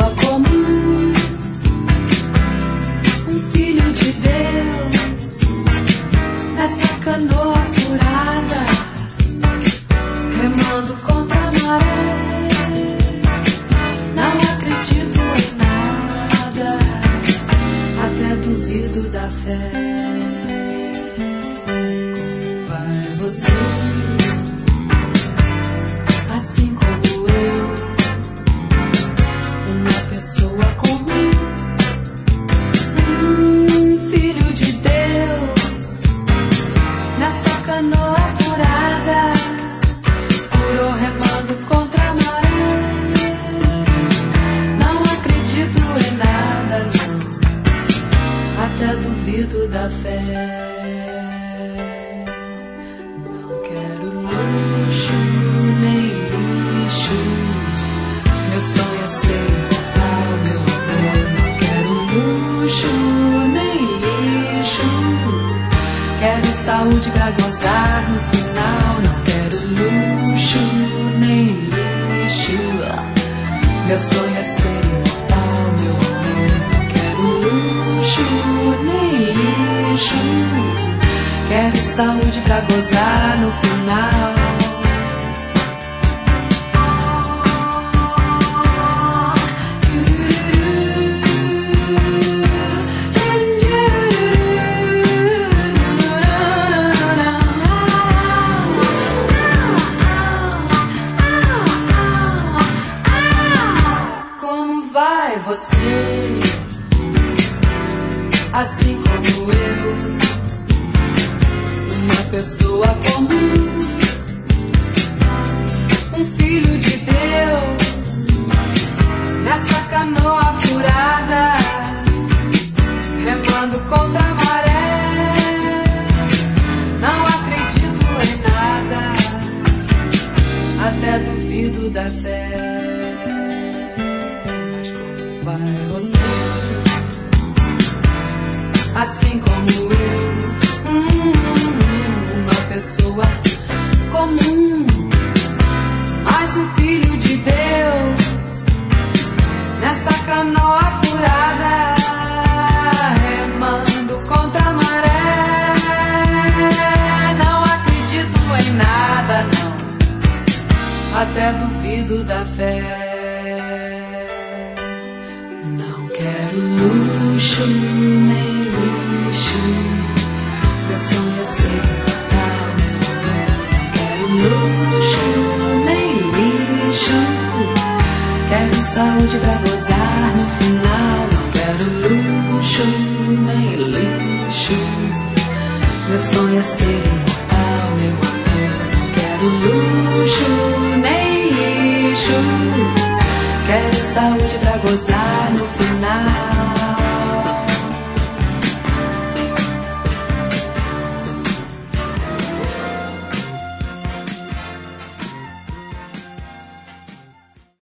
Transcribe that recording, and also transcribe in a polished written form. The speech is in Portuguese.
pessoa comum, um filho de Deus, nessa canoa furada, remando contra a maré. Não acredito em nada, até duvido da fé. Como vai você? Assim como eu, uma pessoa comum, filho de Deus, nessa canoa furada, furou remando contra a maré. Não acredito em nada, não, até duvido da fé. Não quero luxo nem lixo, meu sonho é ser imortal, meu amor. Não quero luxo nem lixo, quero saúde pra gozar no final. Não quero luxo nem lixo, meu sonho é ser imortal, meu amor. Não quero luxo nem lixo, quero saúde pra gozar no final. Como vai você? Assim como eu, uma pessoa comum, um filho de Deus, nessa canoa furada, remando contra a maré. Não acredito em nada, até duvido da fé. Mas como vai você? Assim como eu, uma pessoa comum, mais um filho de Deus, nessa canoa furada, remando contra a maré. Não acredito em nada, não, até duvido da fé. Não quero luxo nem lixo, meu sonho é ser imortal, meu amor. Não quero luxo nem lixo, quero saúde pra gozar no final. Não quero luxo nem lixo, meu sonho é ser imortal, meu amor. Não quero luxo nem lixo, quero saúde pra gozar no final.